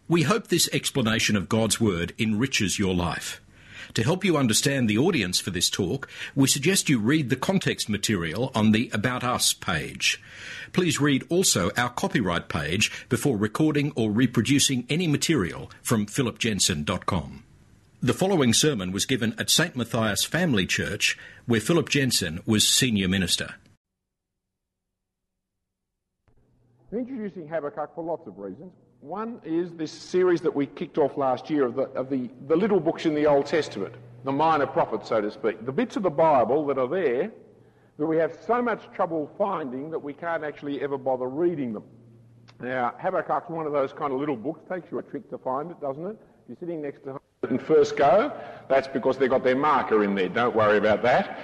We hope this explanation of God's Word enriches your life. To help you understand the audience for this talk, we suggest you read the context material on the About Us page. Please read also our copyright page before recording or reproducing any material from philipjensen.com. The following sermon was given at St. Matthias Family Church, where Philip Jensen was senior minister. Introducing Habakkuk for lots of reasons. One is this series that we kicked off last year of the little books in the Old Testament, the minor prophets, so to speak, the bits of the Bible that are there that we have so much trouble finding that we can't actually ever bother reading them. Now, Habakkuk's one of those kind of little books. Takes you a trick to find it, doesn't it? If you're sitting next to it and first go, that's because they've got their marker in there. Don't worry about that.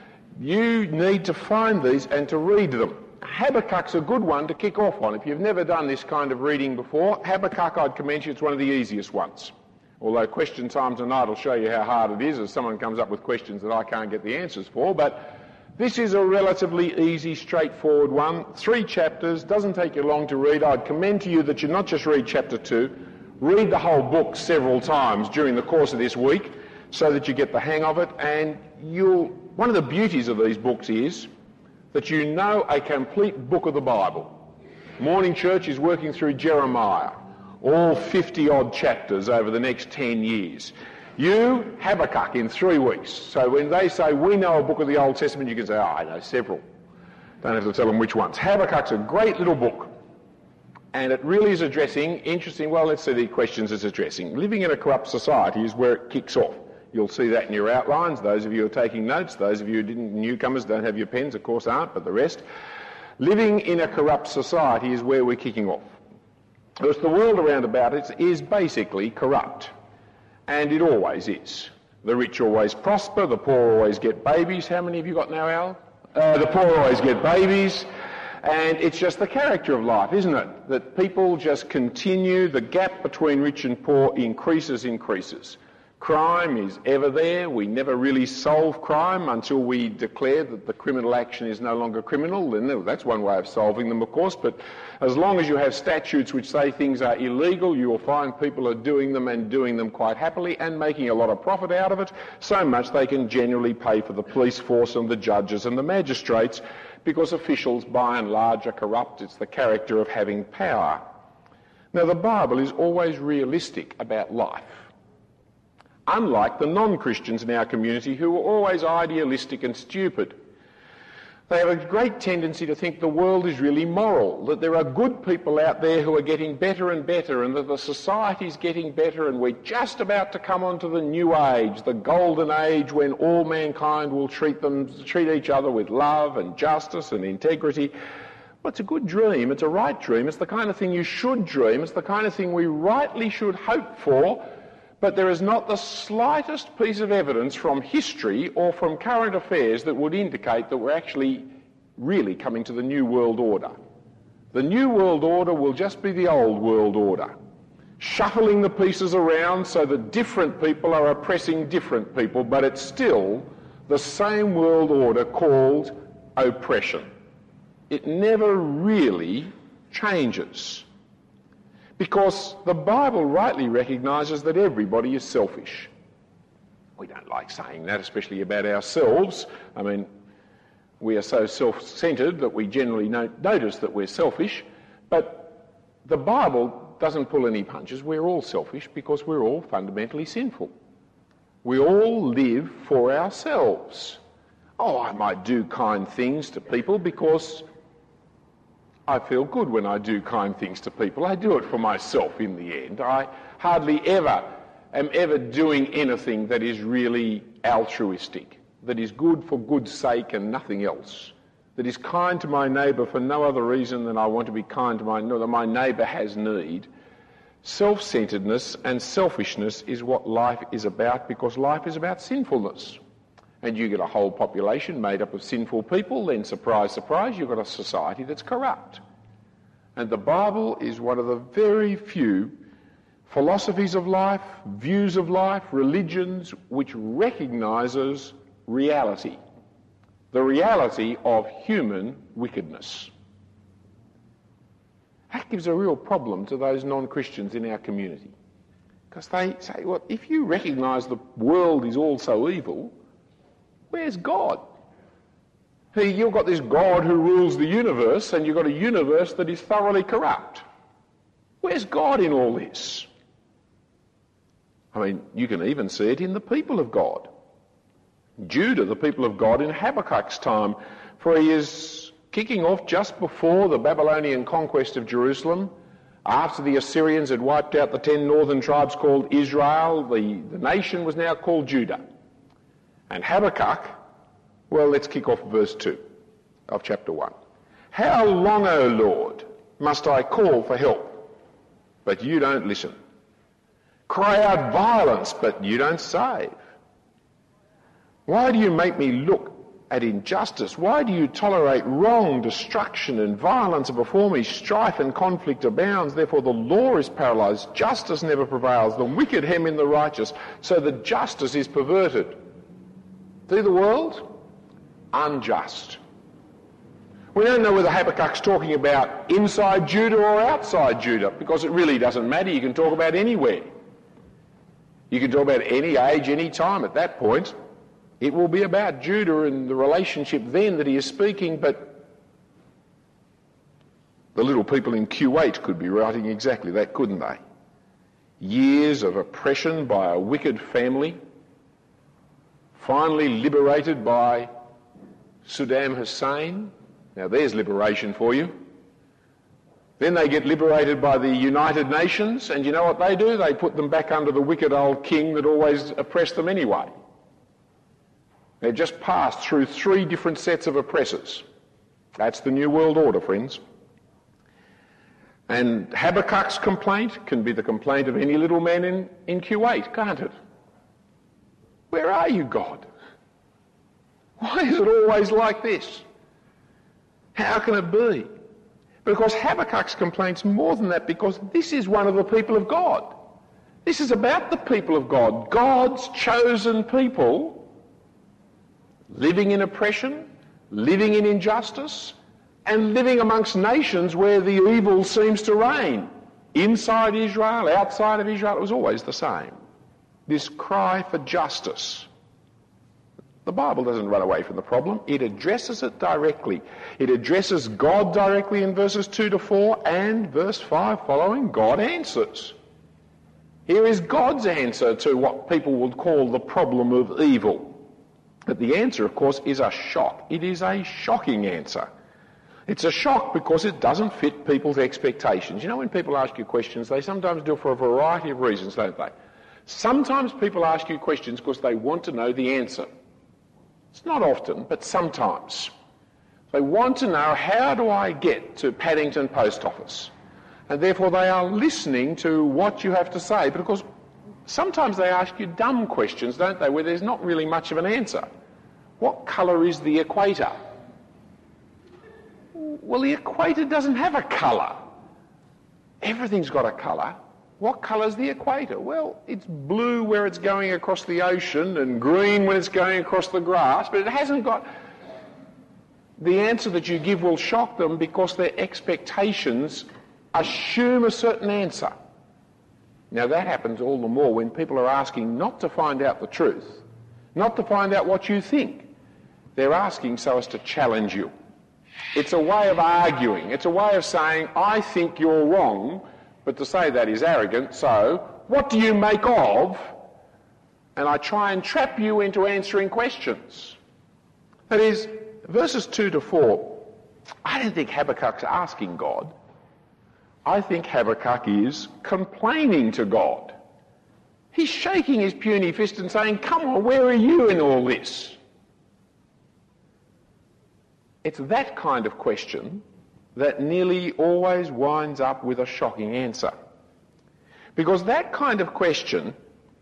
You need to find these and to read them. Habakkuk's a good one to kick off on. If you've never done this kind of reading before, Habakkuk, I'd commend you, it's one of the easiest ones. Although question time tonight will show you how hard it is as someone comes up with questions that I can't get the answers for, but this is a relatively easy, straightforward one. 3 chapters, doesn't take you long to read. I'd commend to you that you not just read chapter 2, read the whole book several times during the course of this week so that you get the hang of it, and one of the beauties of these books is that you know a complete book of the Bible. Morning Church is working through Jeremiah, all 50-odd chapters over the next 10 years. You, Habakkuk, in 3 weeks. So when they say, we know a book of the Old Testament, you can say, I know several. Don't have to tell them which ones. Habakkuk's a great little book. And it really is addressing, let's see the questions it's addressing. Living in a corrupt society is where it kicks off. You'll see that in your outlines. Those of you who are taking notes, those of you who newcomers don't have your pens, of course aren't, but the rest. Living in a corrupt society is where we're kicking off. Because the world around about it is basically corrupt. And it always is. The rich always prosper, the poor always get babies. How many have you got now, Al? The poor always get babies. And it's just the character of life, isn't it? That people just continue, the gap between rich and poor increases. Crime is ever there. We never really solve crime until we declare that the criminal action is no longer criminal. Then that's one way of solving them, of course. But as long as you have statutes which say things are illegal, you will find people are doing them and doing them quite happily and making a lot of profit out of it, so much they can generally pay for the police force and the judges and the magistrates because officials, by and large, are corrupt. It's the character of having power. Now, the Bible is always realistic about life. Unlike the non-Christians in our community who are always idealistic and stupid. They have a great tendency to think the world is really moral, that there are good people out there who are getting better and better, and that the society's getting better, and we're just about to come onto the new age, the golden age when all mankind will treat each other with love and justice and integrity. Well, it's a good dream, it's a right dream, it's the kind of thing you should dream, it's the kind of thing we rightly should hope for. But there is not the slightest piece of evidence from history or from current affairs that would indicate that we're actually really coming to the New World Order. The New World Order will just be the old world order, shuffling the pieces around so that different people are oppressing different people, but it's still the same world order called oppression. It never really changes. Because the Bible rightly recognises that everybody is selfish. We don't like saying that, especially about ourselves. I mean, we are so self-centred that we generally don't notice that we're selfish. But the Bible doesn't pull any punches. We're all selfish because we're all fundamentally sinful. We all live for ourselves. Oh, I might do kind things to people because I feel good when I do kind things to people. I do it for myself in the end. I hardly ever am doing anything that is really altruistic, that is good for good's sake and nothing else, that is kind to my neighbour for no other reason than I want to be kind to my neighbour has need. Self-centredness and selfishness is what life is about, because life is about sinfulness. And you get a whole population made up of sinful people, then surprise, surprise, you've got a society that's corrupt. And the Bible is one of the very few philosophies of life, views of life, religions which recognises reality, the reality of human wickedness. That gives a real problem to those non-Christians in our community. Because they say, well, if you recognise the world is all so evil, where's God? You've got this God who rules the universe, and you've got a universe that is thoroughly corrupt. Where's God in all this? I mean, you can even see it in the people of God. Judah, the people of God in Habakkuk's time, for he is kicking off just before the Babylonian conquest of Jerusalem, after the Assyrians had wiped out the 10 northern tribes called Israel. The nation was now called Judah. And Habakkuk, well, let's kick off verse 2 of chapter 1. How long, O Lord, must I call for help, but you don't listen? Cry out violence, but you don't save. Why do you make me look at injustice? Why do you tolerate wrong, destruction and violence before me? Strife and conflict abounds, therefore the law is paralysed, justice never prevails, the wicked hem in the righteous, so that justice is perverted. See the world? Unjust. We don't know whether Habakkuk's talking about inside Judah or outside Judah, because it really doesn't matter. You can talk about anywhere. You can talk about any age, any time at that point. It will be about Judah and the relationship then that he is speaking, but the little people in Kuwait could be writing exactly that, couldn't they? Years of oppression by a wicked family, finally liberated by Saddam Hussein. Now there's liberation for you. Then they get liberated by the United Nations, and you know what they do? They put them back under the wicked old king that always oppressed them anyway. They've just passed through 3 different sets of oppressors. That's the New World Order, friends. And Habakkuk's complaint can be the complaint of any little man in Kuwait, can't it? Where are you, God? Why is it always like this? How can it be? Because Habakkuk's complaint's more than that, because this is one of the people of God. This is about the people of God, God's chosen people, living in oppression, living in injustice, and living amongst nations where the evil seems to reign. Inside Israel, outside of Israel, it was always the same. This cry for justice. The Bible doesn't run away from the problem. It addresses it directly. It addresses God directly in verses 2 to 4, and verse 5 following, God answers. Here is God's answer to what people would call the problem of evil. But the answer, of course, is a shock. It is a shocking answer. It's a shock because it doesn't fit people's expectations. You know, when people ask you questions, they sometimes do it for a variety of reasons, don't they? Sometimes people ask you questions because they want to know the answer. It's not often, but sometimes. They want to know, how do I get to Paddington Post Office? And therefore they are listening to what you have to say, because sometimes they ask you dumb questions, don't they, where there's not really much of an answer. What colour is the equator? Well, the equator doesn't have a colour. Everything's got a colour. What colour's the equator? Well, it's blue where it's going across the ocean and green when it's going across the grass, but it hasn't got... The answer that you give will shock them because their expectations assume a certain answer. Now that happens all the more when people are asking not to find out the truth, not to find out what you think. They're asking so as to challenge you. It's a way of arguing. It's a way of saying, I think you're wrong, but to say that is arrogant, so what do you make of? And I try and trap you into answering questions. That is, verses 2 to 4, I don't think Habakkuk's asking God. I think Habakkuk is complaining to God. He's shaking his puny fist and saying, come on, where are you in all this? It's that kind of question that nearly always winds up with a shocking answer. Because that kind of question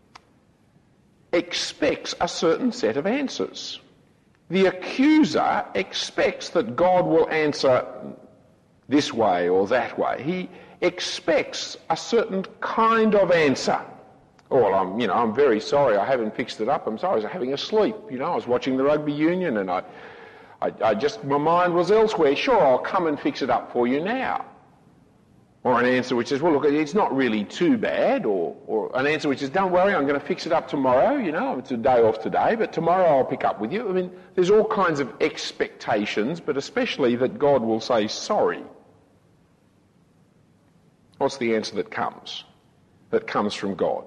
expects a certain set of answers. The accuser expects that God will answer this way or that way. He expects a certain kind of answer. Oh, well, I'm very sorry, I haven't fixed it up. I'm sorry, I was having a sleep. I was watching the rugby union and my mind was elsewhere. Sure, I'll come and fix it up for you now. Or an answer which says, well, look, it's not really too bad. Or an answer which says, don't worry, I'm going to fix it up tomorrow. You know, it's a day off today, but tomorrow I'll pick up with you. I mean, there's all kinds of expectations, but especially that God will say sorry. What's the answer that comes from God?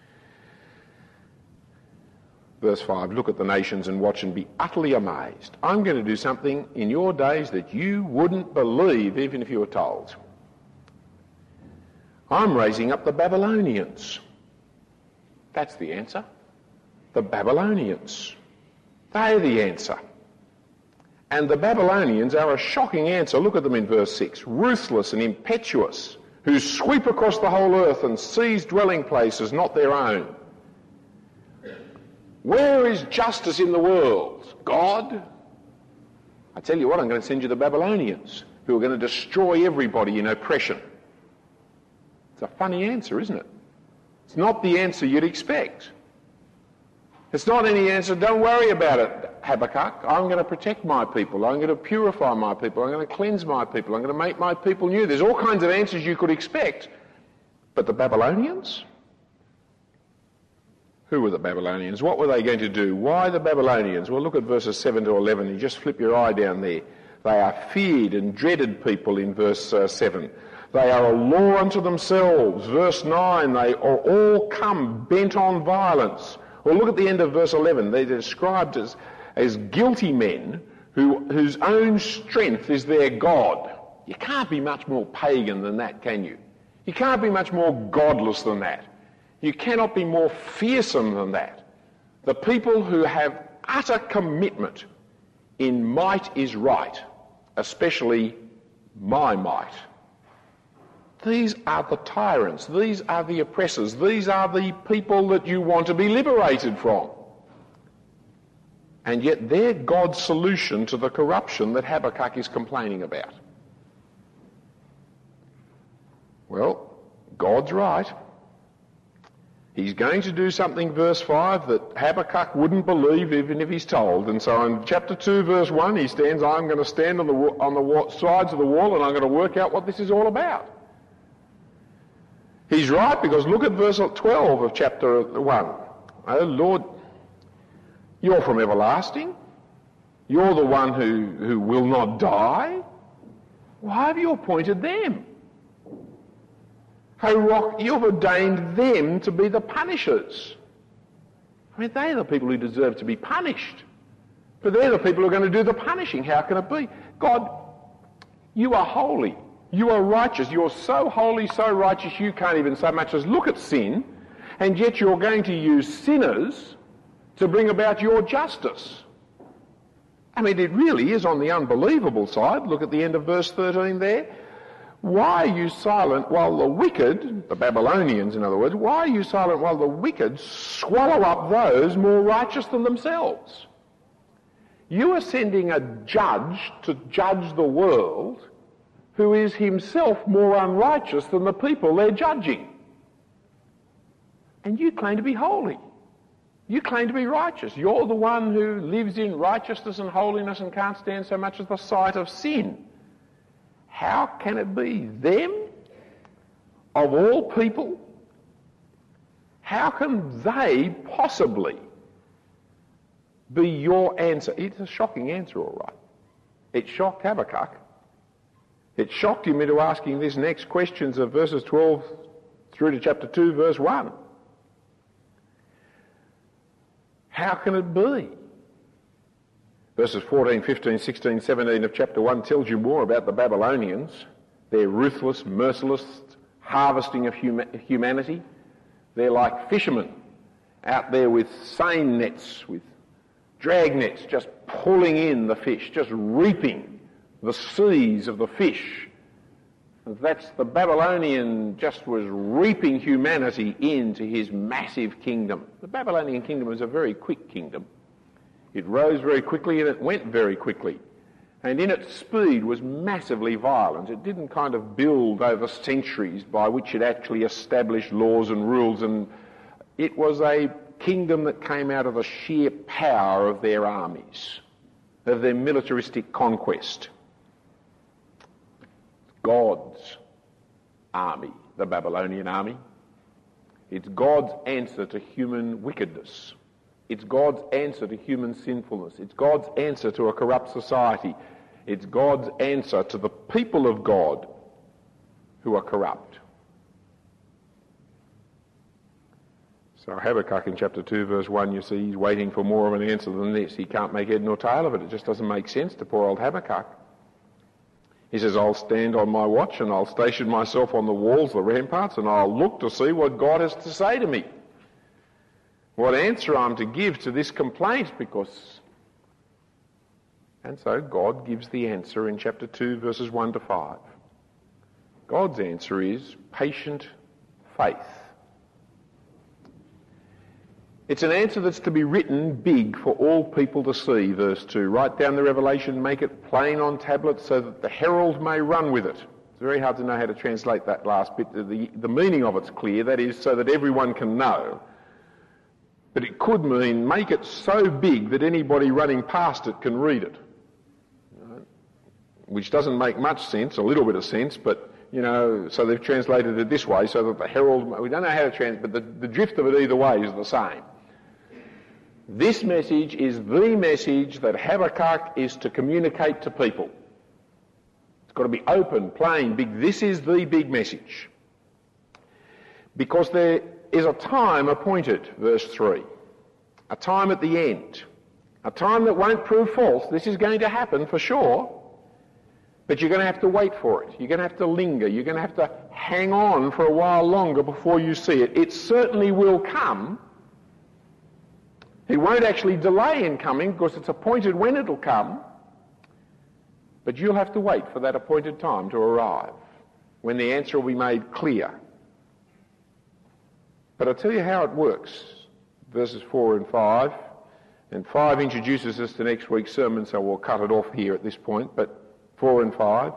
Verse 5, look at the nations and watch and be utterly amazed. I'm going to do something in your days that you wouldn't believe even if you were told. I'm raising up the Babylonians. That's the answer. The Babylonians. They're the answer. And the Babylonians are a shocking answer. Look at them in verse 6. Ruthless and impetuous, who sweep across the whole earth and seize dwelling places not their own. Where is justice in the world? God? I tell you what, I'm going to send you the Babylonians, who are going to destroy everybody in oppression. It's a funny answer, isn't it? It's not the answer you'd expect. It's not any answer, don't worry about it, Habakkuk. I'm going to protect my people. I'm going to purify my people. I'm going to cleanse my people. I'm going to make my people new. There's all kinds of answers you could expect. But the Babylonians? Who were the Babylonians? What were they going to do? Why the Babylonians? Well, look at verses 7 to 11. You just flip your eye down there. They are feared and dreaded people in verse 7. They are a law unto themselves. Verse 9, they are all come bent on violence. Or look at the end of verse 11. They're described as guilty men whose own strength is their God. You can't be much more pagan than that, can you? You can't be much more godless than that. You cannot be more fearsome than that. The people who have utter commitment in might is right, especially my might. These are the tyrants. These are the oppressors. These are the people that you want to be liberated from. And yet they're God's solution to the corruption that Habakkuk is complaining about. Well, God's right. He's going to do something, verse 5, that Habakkuk wouldn't believe even if he's told. And so in chapter 2, verse 1, he stands, I'm going to stand on the sides of the wall and I'm going to work out what this is all about. He's right, because look at verse 12 of chapter 1. Oh Lord, you're from everlasting. You're the one who will not die. Why have you appointed them? Oh Rock, you've ordained them to be the punishers. I mean, they're the people who deserve to be punished. But they're the people who are going to do the punishing. How can it be? God, you are holy. You are righteous. You're so holy, so righteous, you can't even so much as look at sin, and yet you're going to use sinners to bring about your justice. I mean, it really is on the unbelievable side. Look at the end of verse 13 there. Why are you silent while the wicked, the Babylonians in other words, why are you silent while the wicked swallow up those more righteous than themselves? You are sending a judge to judge the world who is himself more unrighteous than the people they're judging. And you claim to be holy. You claim to be righteous. You're the one who lives in righteousness and holiness and can't stand so much as the sight of sin. How can it be them, of all people? How can they possibly be your answer? It's a shocking answer, all right. It shocked Habakkuk. It shocked him into asking this next questions of verses 12 through to chapter 2, verse 1. How can it be? Verses 14, 15, 16, 17 of chapter 1 tells you more about the Babylonians, their ruthless, merciless harvesting of humanity. They're like fishermen out there with seine nets, with drag nets, just pulling in the fish, just reaping the seas of the fish. That's the Babylonian just was reaping humanity into his massive kingdom. The Babylonian kingdom was a very quick kingdom. It rose very quickly and it went very quickly. And in its speed was massively violent. It didn't kind of build over centuries by which it actually established laws and rules. And it was a kingdom that came out of the sheer power of their armies, of their militaristic conquest. God's army, the Babylonian army. It's God's answer to human wickedness. It's God's answer to human sinfulness. It's God's answer to a corrupt society. It's God's answer to the people of God who are corrupt. So Habakkuk in chapter 2 verse 1, you see he's waiting for more of an answer than this. He can't make head nor tail of it. It just doesn't make sense to poor old Habakkuk. He says, I'll stand on my watch and I'll station myself on the walls, the ramparts, and I'll look to see what God has to say to me. What answer I'm to give to this complaint, because... And so God gives the answer in chapter 2 verses 1 to 5. God's answer is patient faith. It's an answer that's to be written big for all people to see, verse 2. Write down the revelation, make it plain on tablets so that the herald may run with it. It's very hard to know how to translate that last bit. The meaning of it's clear, that is, so that everyone can know. But it could mean make it so big that anybody running past it can read it. Which doesn't make much sense, a little bit of sense, but, so they've translated it this way so that the herald... We don't know how to translate, but the drift of it either way is the same. This message is the message that Habakkuk is to communicate to people. It's got to be open, plain, big. This is the big message. Because there is a time appointed, verse 3. A time at the end. A time that won't prove false. This is going to happen for sure. But you're going to have to wait for it. You're going to have to linger. You're going to have to hang on for a while longer before you see it. It certainly will come. He won't actually delay in coming because it's appointed when it'll come. But you'll have to wait for that appointed time to arrive, when the answer will be made clear. But I'll tell you how it works. Verses 4 and 5. And 5 introduces us to next week's sermon, so we'll cut it off here at this point. But 4 and 5.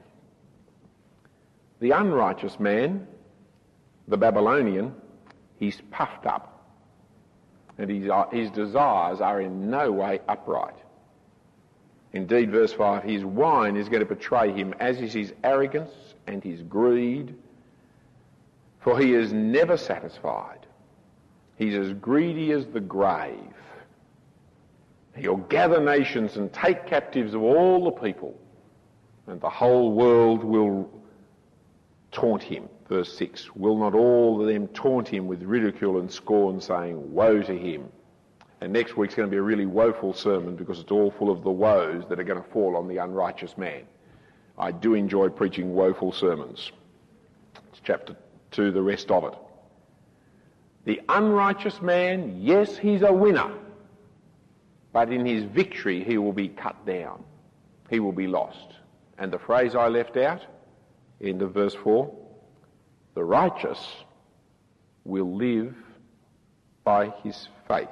The unrighteous man, the Babylonian, he's puffed up. And his desires are in no way upright. Indeed, verse 5, his wine is going to betray him, as is his arrogance and his greed, for he is never satisfied. He's as greedy as the grave. He'll gather nations and take captives of all the people, and the whole world will taunt him. Verse 6, will not all of them taunt him with ridicule and scorn, saying, woe to him? And next week's going to be a really woeful sermon because it's all full of the woes that are going to fall on the unrighteous man. I do enjoy preaching woeful sermons. It's chapter 2, the rest of it. The unrighteous man, yes, he's a winner, but in his victory he will be cut down. He will be lost. And the phrase I left out, end of verse 4, the righteous will live by his faith.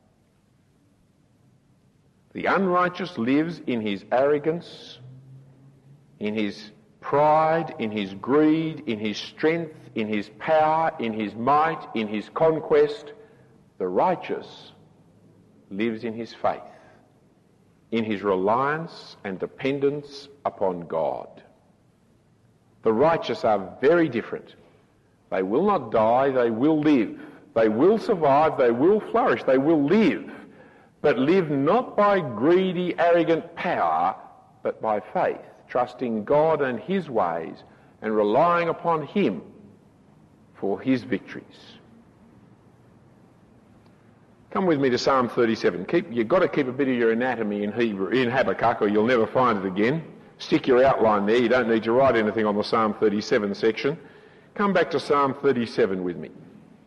The unrighteous lives in his arrogance, in his pride, in his greed, in his strength, in his power, in his might, in his conquest. The righteous lives in his faith, in his reliance and dependence upon God. The righteous are very different. They will not die, they will live. They will survive, they will flourish, they will live. But live not by greedy, arrogant power, but by faith, trusting God and his ways and relying upon him for his victories. Come with me to Psalm 37. You've got to keep a bit of your anatomy in Habakkuk or you'll never find it again. Stick your outline there. You don't need to write anything on the Psalm 37 section. Come back to Psalm 37 with me.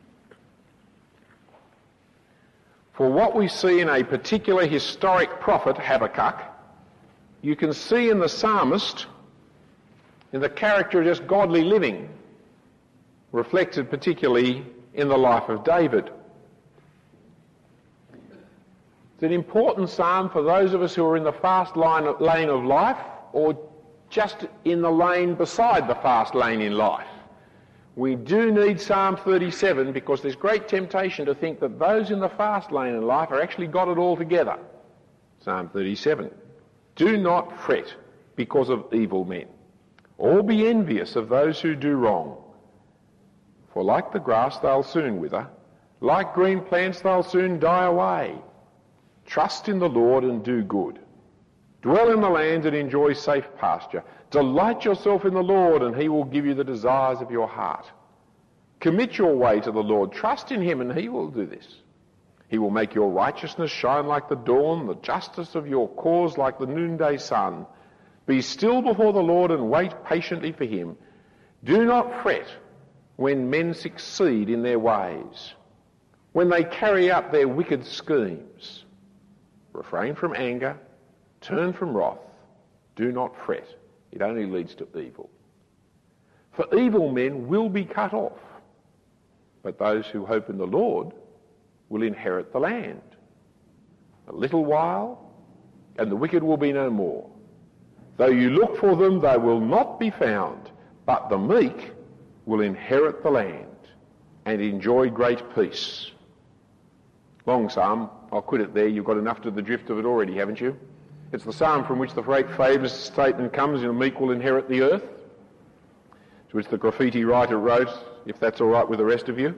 For what we see in a particular historic prophet, Habakkuk, you can see in the psalmist, in the character of just godly living, reflected particularly in the life of David. It's an important psalm for those of us who are in the fast lane of life, or just in the lane beside the fast lane in life. We do need Psalm 37 because there's great temptation to think that those in the fast lane in life are actually got it all together. Psalm 37. Do not fret because of evil men, or be envious of those who do wrong. For like the grass they'll soon wither, like green plants they'll soon die away. Trust in the Lord and do good. Dwell in the land and enjoy safe pasture. Delight yourself in the Lord and he will give you the desires of your heart. Commit your way to the Lord. Trust in him and he will do this. He will make your righteousness shine like the dawn, the justice of your cause like the noonday sun. Be still before the Lord and wait patiently for him. Do not fret when men succeed in their ways, when they carry out their wicked schemes. Refrain from anger, turn from wrath, do not fret. It only leads to evil. For evil men will be cut off, but those who hope in the Lord will inherit the land. A little while, and the wicked will be no more. Though you look for them, they will not be found, but the meek will inherit the land and enjoy great peace. Long psalm, I'll quit it there. You've got enough to the drift of it already, haven't you? It's the psalm from which the great famous statement comes, the meek will inherit the earth, to which the graffiti writer wrote, if that's all right with the rest of you.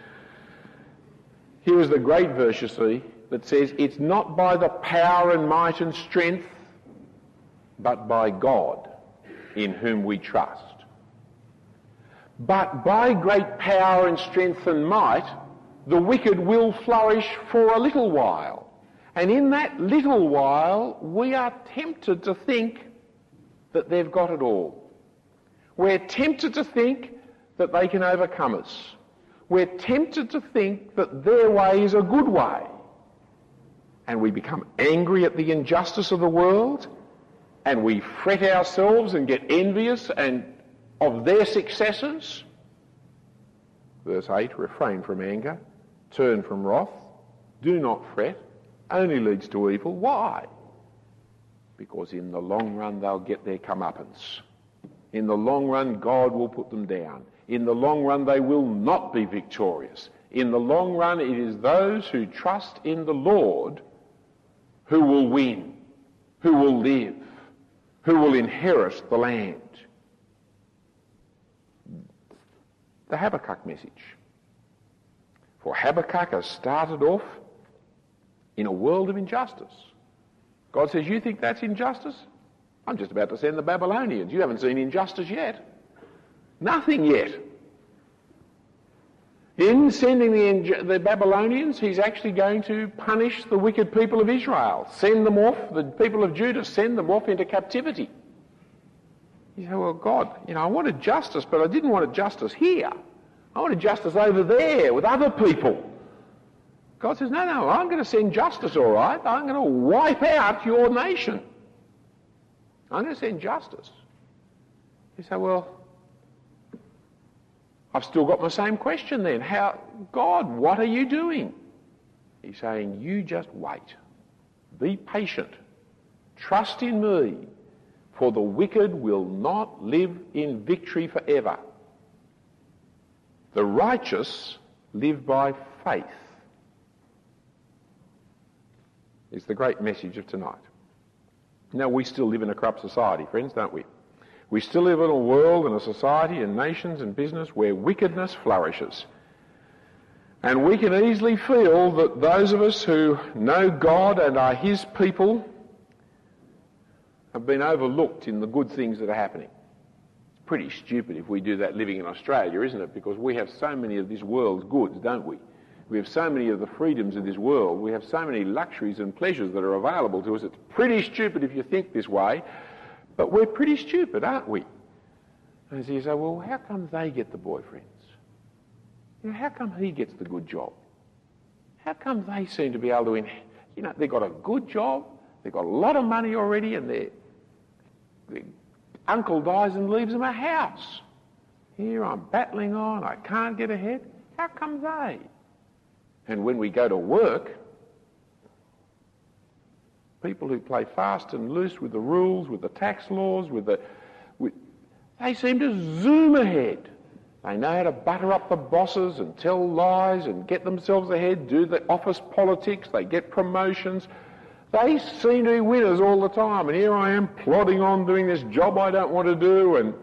Here is the great verse, you see, that says, it's not by the power and might and strength, but by God in whom we trust. But by great power and strength and might, the wicked will flourish for a little while. And in that little while, we are tempted to think that they've got it all. We're tempted to think that they can overcome us. We're tempted to think that their way is a good way. And we become angry at the injustice of the world, and we fret ourselves and get envious and of their successes. Verse 8, refrain from anger, turn from wrath, do not fret, only leads to evil. Why? Because in the long run they'll get their comeuppance. In the long run God will put them down. In the long run they will not be victorious. In the long run it is those who trust in the Lord who will win, who will live, who will inherit the land. The Habakkuk message. For Habakkuk has started off in a world of injustice. God says, you think that's injustice? I'm just about to send the Babylonians. You haven't seen injustice yet. Nothing yet. In sending the Babylonians, he's actually going to punish the wicked people of Israel. Send them off, the people of Judah, send them off into captivity. You say, well, God, I wanted justice, but I didn't want justice here. I wanted justice over there with other people. God says, no, I'm going to send justice, all right. I'm going to wipe out your nation. I'm going to send justice. You say, well, I've still got my same question then. God, what are you doing? He's saying, you just wait. Be patient. Trust in me, for the wicked will not live in victory forever. The righteous live by faith. Is the great message of tonight. Now, we still live in a corrupt society, friends, don't we? We still live in a world and a society and nations and business where wickedness flourishes. And we can easily feel that those of us who know God and are his people have been overlooked in the good things that are happening. It's pretty stupid if we do that living in Australia, isn't it? Because we have so many of this world's goods, don't we? We have so many of the freedoms of this world. We have so many luxuries and pleasures that are available to us. It's pretty stupid if you think this way, but we're pretty stupid, aren't we? And so you say, well, how come they get the boyfriends? How come he gets the good job? How come they seem to be able to, they've got a good job, they've got a lot of money already, and their uncle dies and leaves them a house. Here I'm battling on, I can't get ahead. How come they? And when we go to work, people who play fast and loose with the rules, with the tax laws, they seem to zoom ahead. They know how to butter up the bosses and tell lies and get themselves ahead, do the office politics, they get promotions. They seem to be winners all the time, and here I am plodding on doing this job I don't want to do. And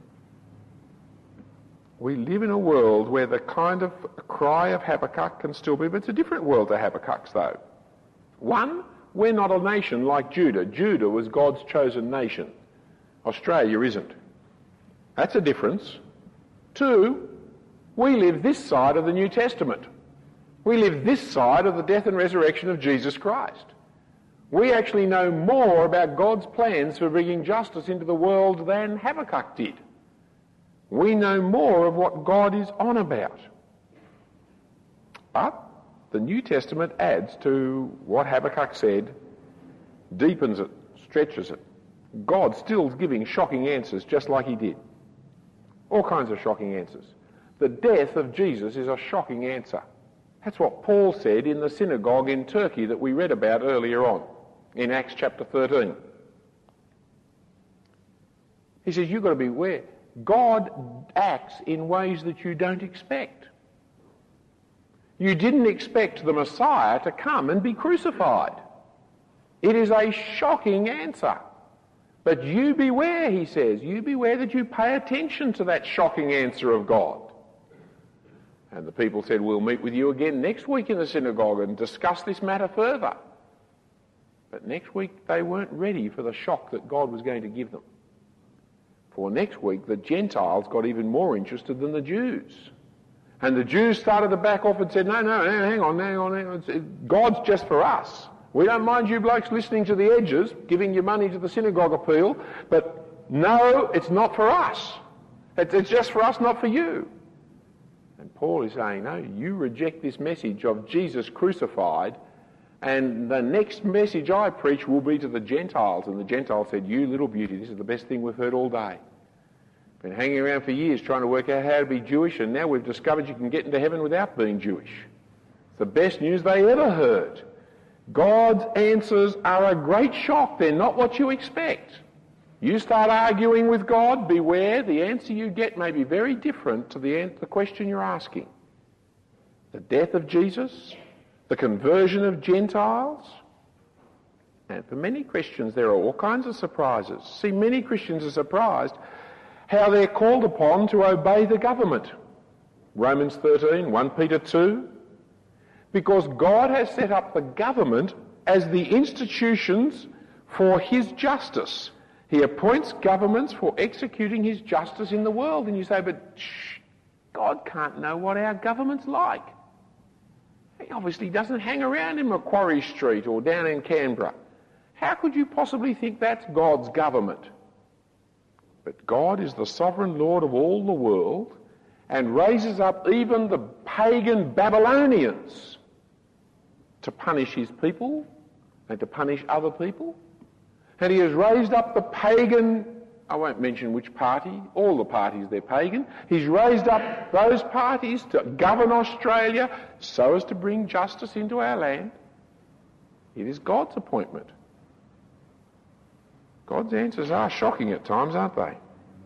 we live in a world where the kind of cry of Habakkuk can still be, but it's a different world to Habakkuk's though. One, we're not a nation like Judah. Judah was God's chosen nation. Australia isn't. That's a difference. Two, we live this side of the New Testament. We live this side of the death and resurrection of Jesus Christ. We actually know more about God's plans for bringing justice into the world than Habakkuk did. We know more of what God is on about. But the New Testament adds to what Habakkuk said, deepens it, stretches it. God's still giving shocking answers just like he did. All kinds of shocking answers. The death of Jesus is a shocking answer. That's what Paul said in the synagogue in Turkey that we read about earlier on in Acts chapter 13. He says, you've got to be aware. God acts in ways that you don't expect. You didn't expect the Messiah to come and be crucified. It is a shocking answer. But you beware, he says, you beware that you pay attention to that shocking answer of God. And the people said, we'll meet with you again next week in the synagogue and discuss this matter further. But next week they weren't ready for the shock that God was going to give them. For next week the Gentiles got even more interested than the Jews. And the Jews started to back off and said, no, hang on. God's just for us. We don't mind you blokes listening to the edges, giving your money to the synagogue appeal, but no, it's not for us. It's just for us, not for you. And Paul is saying, no, you reject this message of Jesus crucified, and the next message I preach will be to the Gentiles. And the Gentiles said, you little beauty, this is the best thing we've heard all day. Been hanging around for years trying to work out how to be Jewish, and now we've discovered you can get into heaven without being Jewish. It's the best news they ever heard. God's answers are a great shock. They're not what you expect. You start arguing with God, beware, the answer you get may be very different to the question you're asking. The death of Jesus, the conversion of Gentiles. And for many Christians there are all kinds of surprises. See, many Christians are surprised how they're called upon to obey the government. Romans 13, 1 Peter 2. Because God has set up the government as the institutions for his justice. He appoints governments for executing his justice in the world. And you say, but God can't know what our government's like. He obviously doesn't hang around in Macquarie Street or down in Canberra. How could you possibly think that's God's government? But God is the sovereign Lord of all the world and raises up even the pagan Babylonians to punish his people and to punish other people. And he has raised up the pagan, I won't mention which party, all the parties, they're pagan. He's raised up those parties to govern Australia so as to bring justice into our land. It is God's appointment. God's answers are shocking at times, aren't they?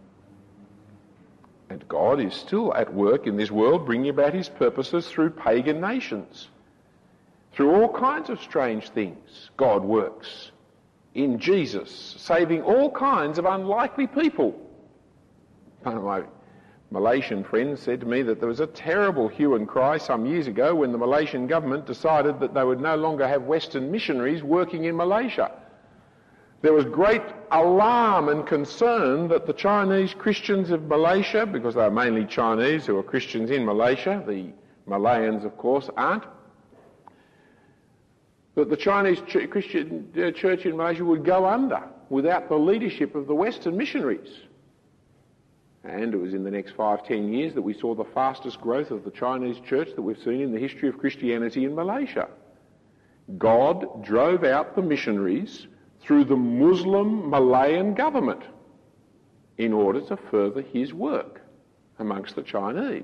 And God is still at work in this world bringing about his purposes through pagan nations. Through all kinds of strange things, God works. In Jesus, saving all kinds of unlikely people. One of my Malaysian friends said to me that there was a terrible hue and cry some years ago when the Malaysian government decided that they would no longer have Western missionaries working in Malaysia. There was great alarm and concern that the Chinese Christians of Malaysia, because they are mainly Chinese who are Christians in Malaysia, the Malayans of course aren't, that the Chinese Christian church in Malaysia would go under without the leadership of the Western missionaries. And it was in the next 5-10 years that we saw the fastest growth of the Chinese church that we've seen in the history of Christianity in Malaysia. God drove out the missionaries through the Muslim Malayan government in order to further his work amongst the Chinese.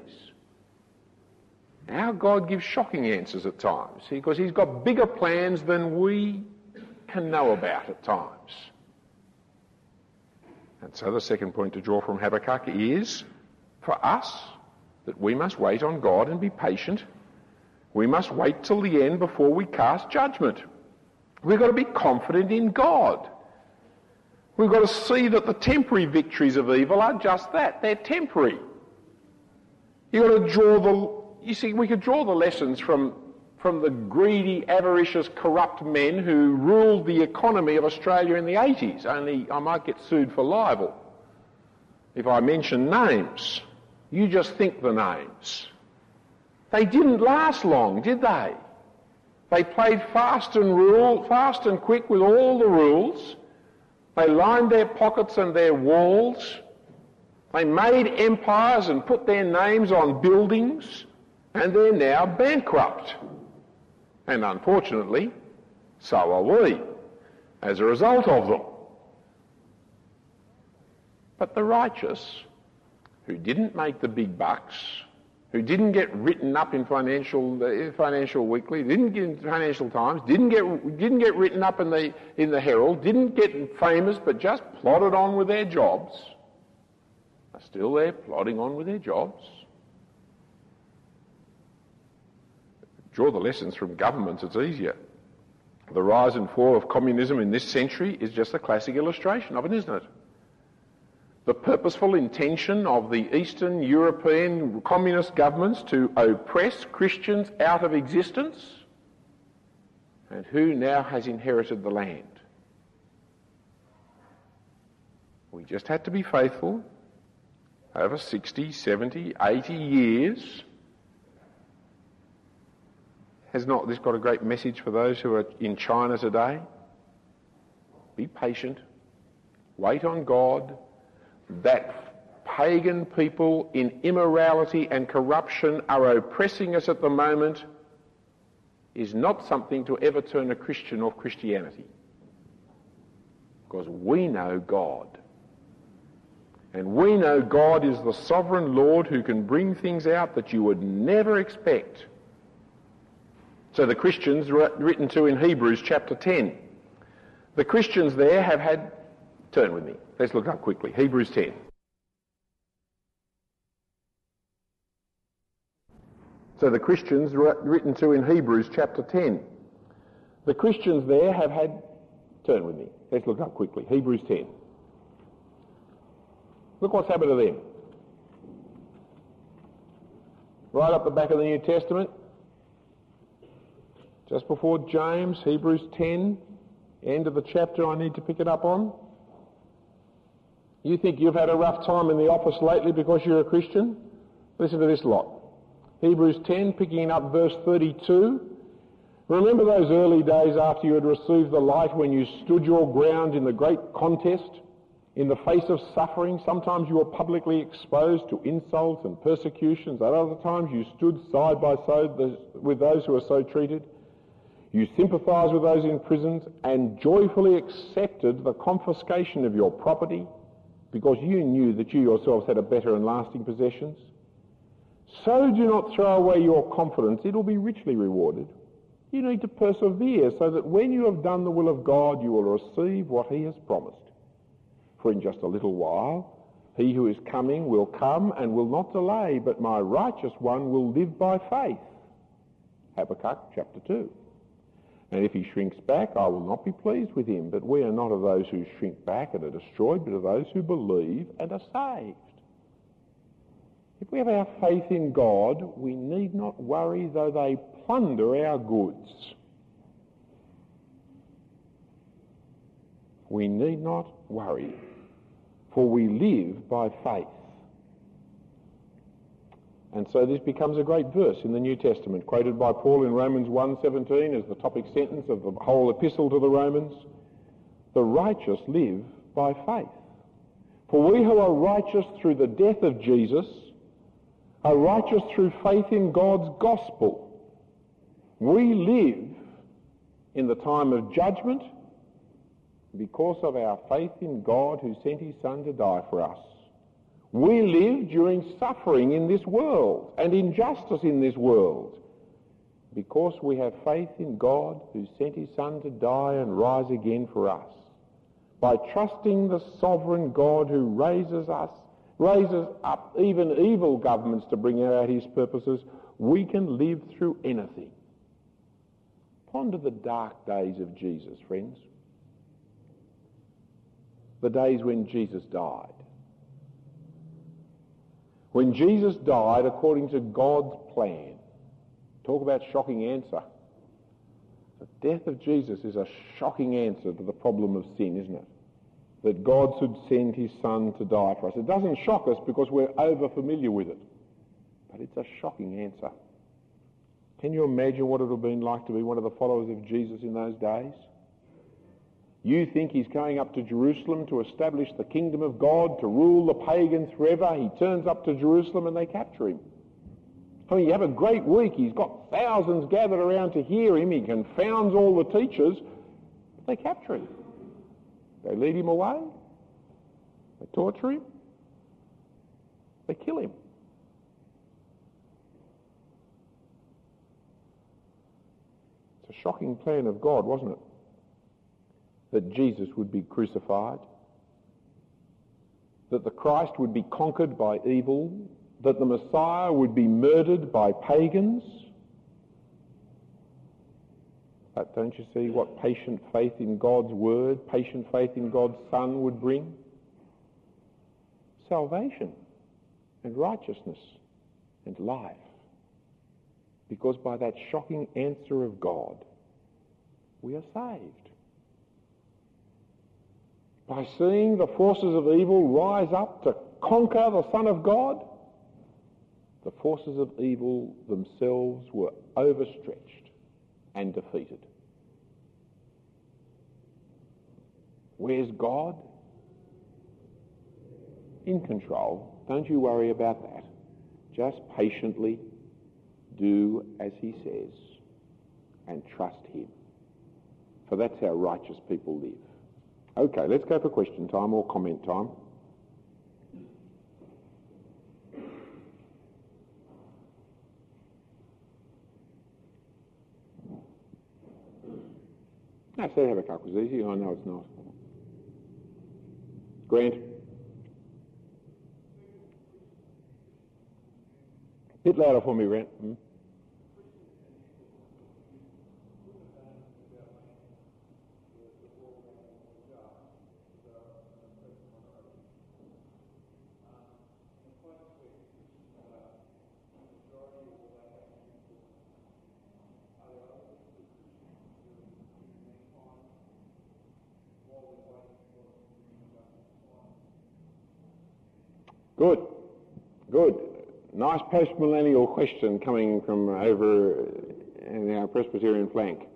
Our God gives shocking answers at times because he's got bigger plans than we can know about at times. And so the second point to draw from Habakkuk is, for us, that we must wait on God and be patient. We must wait till the end before we cast judgment. We've got to be confident in God. We've got to see that the temporary victories of evil are just that. They're temporary. You've got to we could draw the lessons from the greedy, avaricious, corrupt men who ruled the economy of Australia in the 80s. Only I might get sued for libel if I mention names. You just think the names. They didn't last long, did they? They played fast and quick with all the rules. They lined their pockets and their walls. They made empires and put their names on buildings, and they're now bankrupt. And unfortunately, so are we, as a result of them. But the righteous, who didn't make the big bucks, who didn't get written up in Financial Weekly, didn't get in Financial Times, didn't get written up in the Herald, didn't get famous, but just plodded on with their jobs, are still there plodding on with their jobs. Draw the lessons from governments, it's easier. The rise and fall of communism in this century is just a classic illustration of it, isn't it? The purposeful intention of the Eastern European communist governments to oppress Christians out of existence, and who now has inherited the land? We just had to be faithful over 60, 70, 80 years. Has not this got a great message for those who are in China today? Be patient. Wait on God. That pagan people in immorality and corruption are oppressing us at the moment is not something to ever turn a Christian off Christianity. Because we know God. And we know God is the sovereign Lord who can bring things out that you would never expect. So the Christians written to in Hebrews chapter 10. The Christians there have had... Turn with me. Let's look up quickly. Hebrews 10. So the Christians written to in Hebrews chapter 10. The Christians there have had... Turn with me. Let's look up quickly. Hebrews 10. Look what's happened to them. Right up the back of the New Testament, just before James, Hebrews 10, end of the chapter I need to pick it up on. You think you've had a rough time in the office lately because you're a Christian? Listen to this lot. Hebrews 10, picking up verse 32. Remember those early days after you had received the light when you stood your ground in the great contest? In the face of suffering, sometimes you were publicly exposed to insults and persecutions. At other times you stood side by side with those who were so treated. You sympathised with those in prisons and joyfully accepted the confiscation of your property because you knew that you yourselves had a better and lasting possessions. So do not throw away your confidence. It will be richly rewarded. You need to persevere so that when you have done the will of God, you will receive what he has promised. For in just a little while, he who is coming will come and will not delay, but my righteous one will live by faith. Habakkuk chapter 2. And if he shrinks back, I will not be pleased with him. But we are not of those who shrink back and are destroyed, but of those who believe and are saved. If we have our faith in God, we need not worry though they plunder our goods. We need not worry, for we live by faith. And so this becomes a great verse in the New Testament, quoted by Paul in Romans 1:17 as the topic sentence of the whole epistle to the Romans. The righteous live by faith. For we who are righteous through the death of Jesus are righteous through faith in God's gospel. We live in the time of judgment because of our faith in God who sent his Son to die for us. We live during suffering in this world and injustice in this world because we have faith in God who sent his Son to die and rise again for us. By trusting the sovereign God who raises up even evil governments to bring out his purposes, we can live through anything. Ponder the dark days of Jesus, friends. The days when Jesus died. When Jesus died according to God's plan. Talk about shocking answer. The death of Jesus is a shocking answer to the problem of sin, isn't it? That God should send his Son to die for us. It doesn't shock us because we're over familiar with it. But it's a shocking answer. Can you imagine what it would have been like to be one of the followers of Jesus in those days? You think he's going up to Jerusalem to establish the kingdom of God, to rule the pagans forever. He turns up to Jerusalem and they capture him. I mean, you have a great week. He's got thousands gathered around to hear him. He confounds all the teachers. But they capture him. They lead him away. They torture him. They kill him. It's a shocking plan of God, wasn't it? That Jesus would be crucified, that the Christ would be conquered by evil, that the Messiah would be murdered by pagans. But don't you see what patient faith in God's word, patient faith in God's Son would bring? Salvation and righteousness and life. Because by that shocking answer of God, we are saved. By seeing the forces of evil rise up to conquer the Son of God, the forces of evil themselves were overstretched and defeated. Where's God? In control. Don't you worry about that. Just patiently do as he says and trust him. For that's how righteous people live. Okay, let's go for question time or comment time. No, say Habakkuk was easy. I know it's not. Grant. Bit louder for me, Grant. Good, good. Nice post-millennial question coming from over in our Presbyterian flank.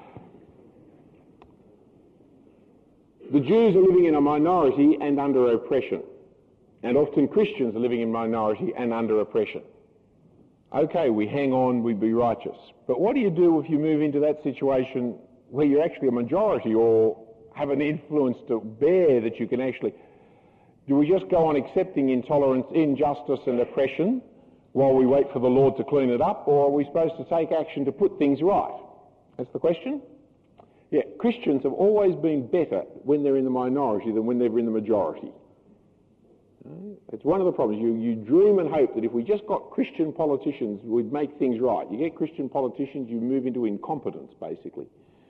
The Jews are living in a minority and under oppression, and often Christians are living in minority and under oppression. Okay, we hang on, we be righteous. But what do you do if you move into that situation where you're actually a majority or have an influence to bear that you can actually... Do we just go on accepting intolerance, injustice and oppression while we wait for the Lord to clean it up, or are we supposed to take action to put things right? That's the question? Yeah, Christians have always been better when they're in the minority than when they're in the majority. It's one of the problems. You dream and hope that if we just got Christian politicians, we'd make things right. You get Christian politicians, you move into incompetence, basically.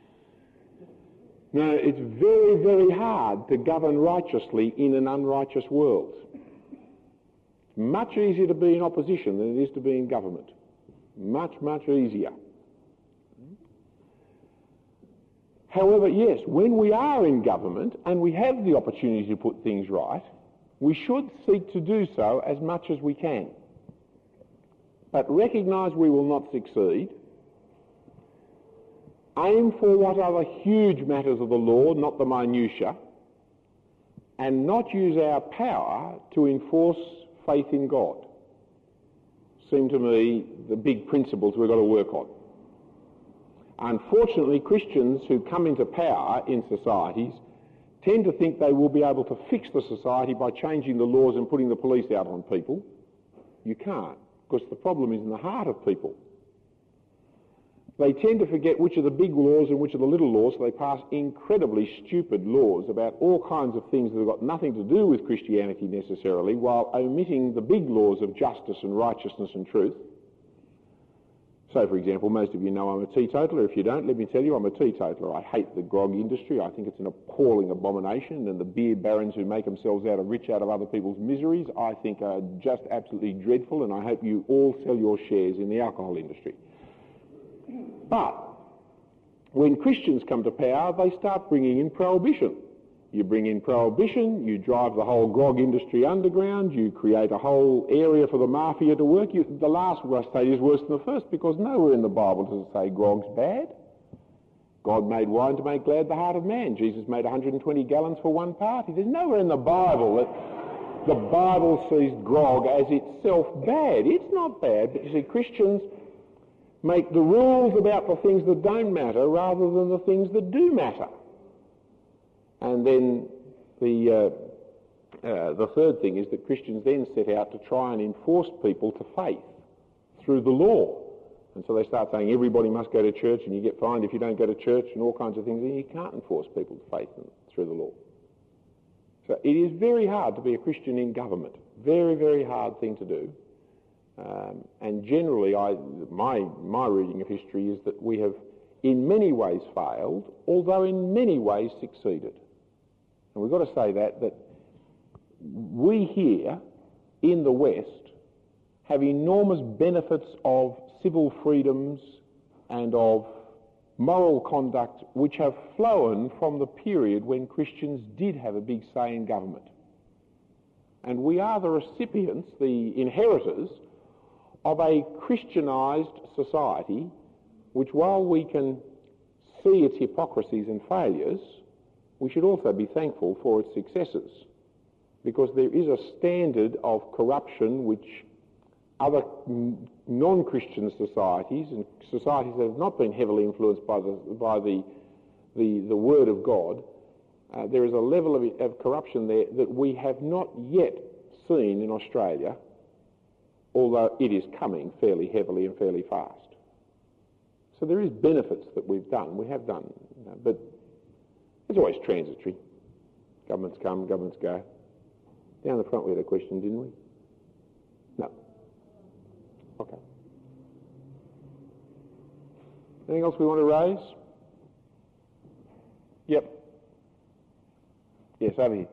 No, it's very, very hard to govern righteously in an unrighteous world. It's much easier to be in opposition than it is to be in government. Much, much easier. However, yes, when we are in government and we have the opportunity to put things right, we should seek to do so as much as we can. But recognise we will not succeed. Aim for what are the huge matters of the law, not the minutiae, and not use our power to enforce faith in God. Seem to me the big principles we've got to work on. Unfortunately, Christians who come into power in societies tend to think they will be able to fix the society by changing the laws and putting the police out on people. You can't, because the problem is in the heart of people. They tend to forget which are the big laws and which are the little laws, so they pass incredibly stupid laws about all kinds of things that have got nothing to do with Christianity necessarily, while omitting the big laws of justice and righteousness and truth. So, for example, most of you know I'm a teetotaler. If you don't, let me tell you, I'm a teetotaler. I hate the grog industry. I think it's an appalling abomination, and the beer barons who make themselves rich out of other people's miseries, I think are just absolutely dreadful, and I hope you all sell your shares in the alcohol industry. But when Christians come to power, they start bringing in prohibition. You bring in prohibition, you drive the whole grog industry underground, you create a whole area for the mafia to work. The last state is worse than the first, because nowhere in the Bible does it say grog's bad. God made wine to make glad the heart of man. Jesus made 120 gallons for one party. There's nowhere in the Bible that the Bible sees grog as itself bad. It's not bad, but you see, Christians make the rules about the things that don't matter rather than the things that do matter. And then the third thing is that Christians then set out to try and enforce people to faith through the law. And so they start saying everybody must go to church and you get fined if you don't go to church and all kinds of things. And you can't enforce people to faith through the law. So it is very hard to be a Christian in government. Very, very hard thing to do. And generally, my reading of history is that we have in many ways failed, although in many ways succeeded. And we've got to say that we here in the West have enormous benefits of civil freedoms and of moral conduct which have flown from the period when Christians did have a big say in government. And we are the recipients, the inheritors, of a Christianised society which, while we can see its hypocrisies and failures, we should also be thankful for its successes, because there is a standard of corruption which other non-Christian societies and societies that have not been heavily influenced by the Word of God, there is a level of corruption there that we have not yet seen in Australia, although it is coming fairly heavily and fairly fast. So there is benefits that we have done, but it's always transitory. Governments come, governments go. Down the front we had a question, didn't we? No. Okay. Anything else we want to raise? Yep. Yes, over here.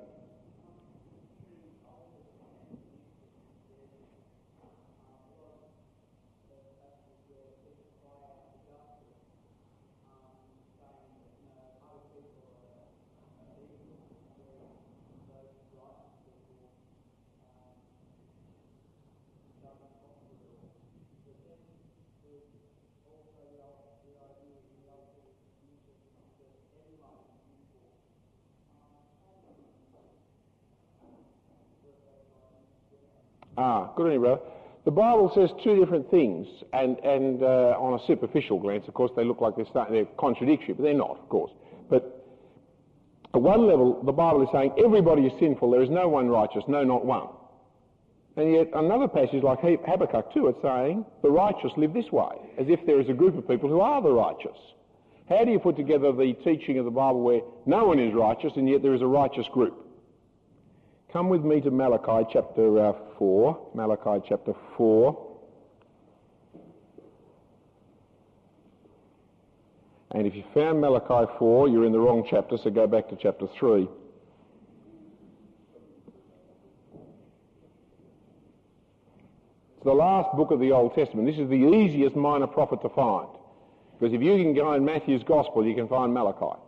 Good on you, brother. The Bible says two different things, and on a superficial glance, of course, they look like they're contradictory, but they're not, of course. But at one level, the Bible is saying everybody is sinful, there is no one righteous, no, not one. And yet another passage like Habakkuk 2, it's saying the righteous live this way, as if there is a group of people who are the righteous. How do you put together the teaching of the Bible where no one is righteous and yet there is a righteous group? Come with me to Malachi chapter 4. Malachi chapter 4. And if you found Malachi 4, you're in the wrong chapter, so go back to chapter 3. It's the last book of the Old Testament. This is the easiest minor prophet to find, because if you can go in Matthew's Gospel, you can find Malachi.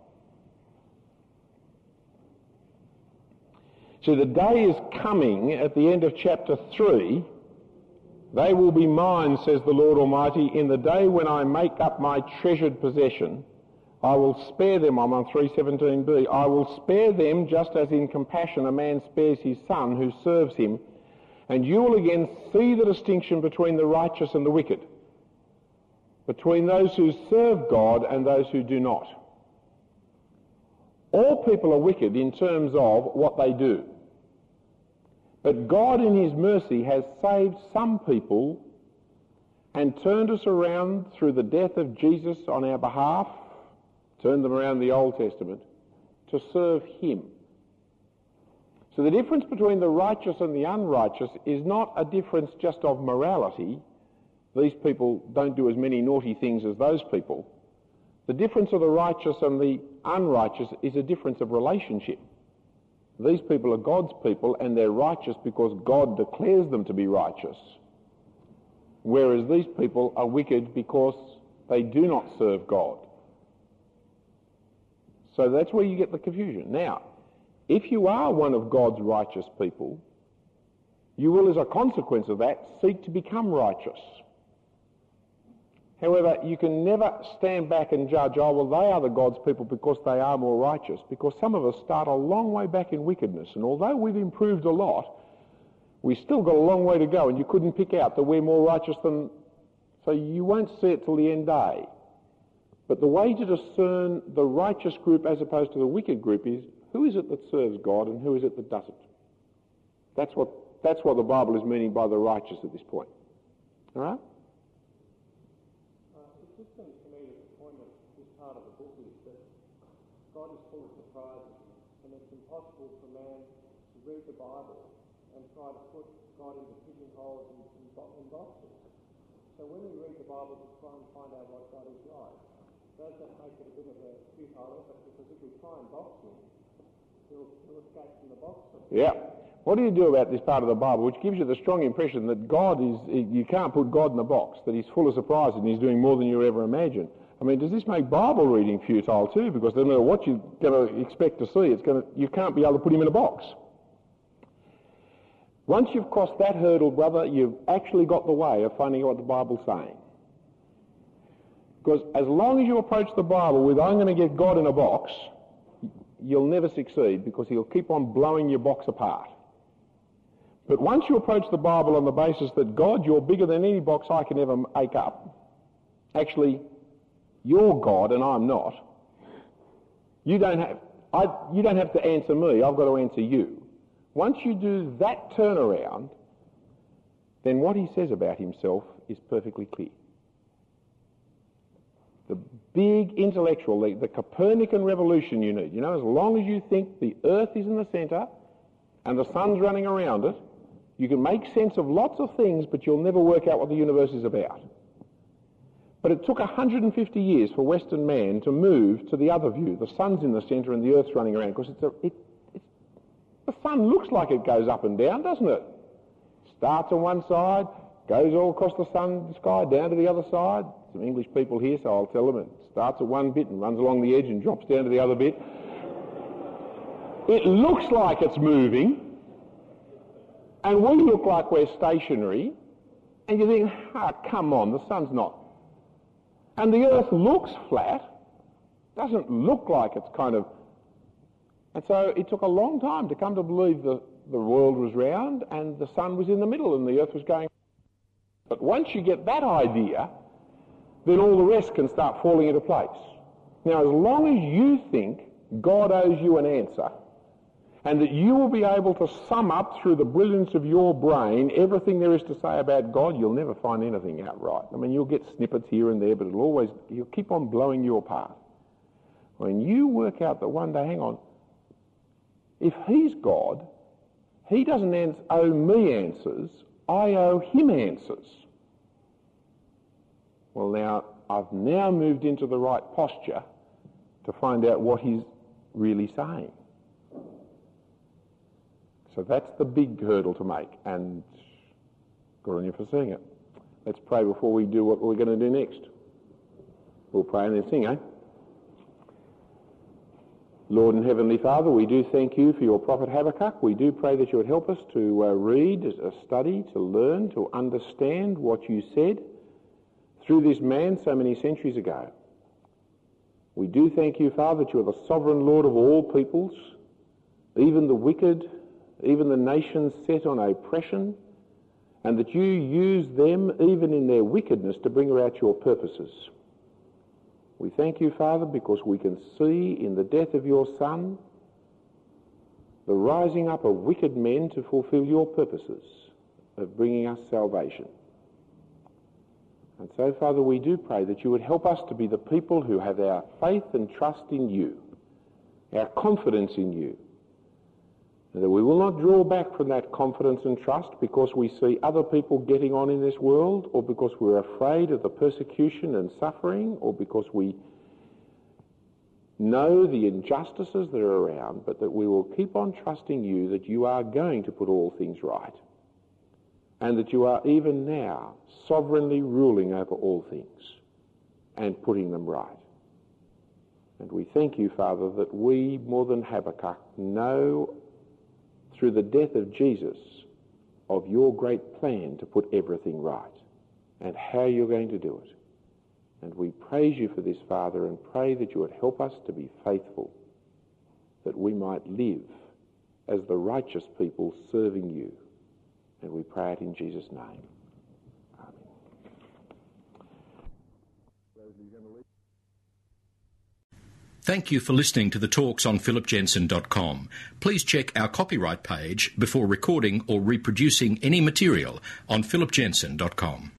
So the day is coming at the end of chapter 3. They will be mine, says the Lord Almighty, in the day when I make up my treasured possession. I will spare them, I'm on 3:17b, I will spare them just as in compassion a man spares his son who serves him. And you will again see the distinction between the righteous and the wicked, between those who serve God and those who do not. All people are wicked in terms of what they do. But God in his mercy has saved some people and turned us around through the death of Jesus on our behalf, turned them around the Old Testament, to serve him. So the difference between the righteous and the unrighteous is not a difference just of morality, these people don't do as many naughty things as those people. The difference of the righteous and the unrighteous is a difference of relationship. These people are God's people and they're righteous because God declares them to be righteous. Whereas these people are wicked because they do not serve God. So that's where you get the confusion. Now, if you are one of God's righteous people, you will, as a consequence of that, seek to become righteous. However, you can never stand back and judge, oh, well, they are the God's people because they are more righteous, because some of us start a long way back in wickedness, and although we've improved a lot, we've still got a long way to go, and you couldn't pick out that we're more righteous than... So you won't see it till the end day. But the way to discern the righteous group as opposed to the wicked group is, who is it that serves God and who is it that doesn't? That's what the Bible is meaning by the righteous at this point. All right? It just seems to me that the point of this part of the book is that God is full of surprises, and it's impossible for man to read the Bible and try to put God into pigeonholes and boxes. So when we read the Bible to try and find out what God is like, does that make it a bit of a futile effort? Because if we try and box him, he'll escape from the box. Yeah. What do you do about this part of the Bible, which gives you the strong impression that God is, you can't put God in a box, that he's full of surprises and he's doing more than you ever imagined? I mean, does this make Bible reading futile too? Because no matter what you're going to expect to see, you can't be able to put him in a box. Once you've crossed that hurdle, brother, you've actually got the way of finding out what the Bible's saying. Because as long as you approach the Bible with, I'm going to get God in a box, you'll never succeed, because he'll keep on blowing your box apart. But once you approach the Bible on the basis that, God, you're bigger than any box I can ever make up. Actually, you're God and I'm not. You don't have to answer me, I've got to answer you. Once you do that turnaround, then what he says about himself is perfectly clear. The big intellectual, the Copernican revolution you need. You know, as long as you think the earth is in the centre and the sun's running around it, you can make sense of lots of things, but you'll never work out what the universe is about. But it took 150 years for Western man to move to the other view. The sun's in the centre and the earth's running around, because the sun looks like it goes up and down, doesn't it? Starts on one side, goes all across the sky, down to the other side. Some English people here, so I'll tell them, it starts at one bit and runs along the edge and drops down to the other bit. It looks like it's moving, and we look like we're stationary, and you think, come on, the sun's not. And the earth looks flat, doesn't look like it's kind of... And so it took a long time to come to believe the world was round and the sun was in the middle and the earth was going... But once you get that idea, then all the rest can start falling into place. Now, as long as you think God owes you an answer, and that you will be able to sum up through the brilliance of your brain everything there is to say about God, you'll never find anything out right. I mean, you'll get snippets here and there, but he'll keep on blowing you apart. When you work out that one day, hang on, if he's God, he doesn't owe me answers, I owe him answers. Well, now, I've now moved into the right posture to find out what he's really saying. So that's the big hurdle to make, and good on you for seeing it. Let's pray before we do what we're going to do next. We'll pray and then sing, eh? Lord and Heavenly Father, we do thank you for your prophet Habakkuk. We do pray that you would help us to read, study, to learn, to understand what you said through this man so many centuries ago. We do thank you, Father, that you are the sovereign Lord of all peoples, even the wicked, even the nations set on oppression, and that you use them even in their wickedness to bring about your purposes. We thank you, Father, because we can see in the death of your Son the rising up of wicked men to fulfill your purposes of bringing us salvation. And so, Father, we do pray that you would help us to be the people who have our faith and trust in you, our confidence in you, And that we will not draw back from that confidence and trust because we see other people getting on in this world, or because we're afraid of the persecution and suffering, or because we know the injustices that are around, but that we will keep on trusting you that you are going to put all things right, and that you are even now sovereignly ruling over all things and putting them right. And we thank you, Father, that we, more than Habakkuk, know through the death of Jesus of your great plan to put everything right and how you're going to do it. And we praise you for this, Father, and pray that you would help us to be faithful, that we might live as the righteous people serving you. And we pray it in Jesus' name. Thank you for listening to the talks on philipjensen.com. Please check our copyright page before recording or reproducing any material on philipjensen.com.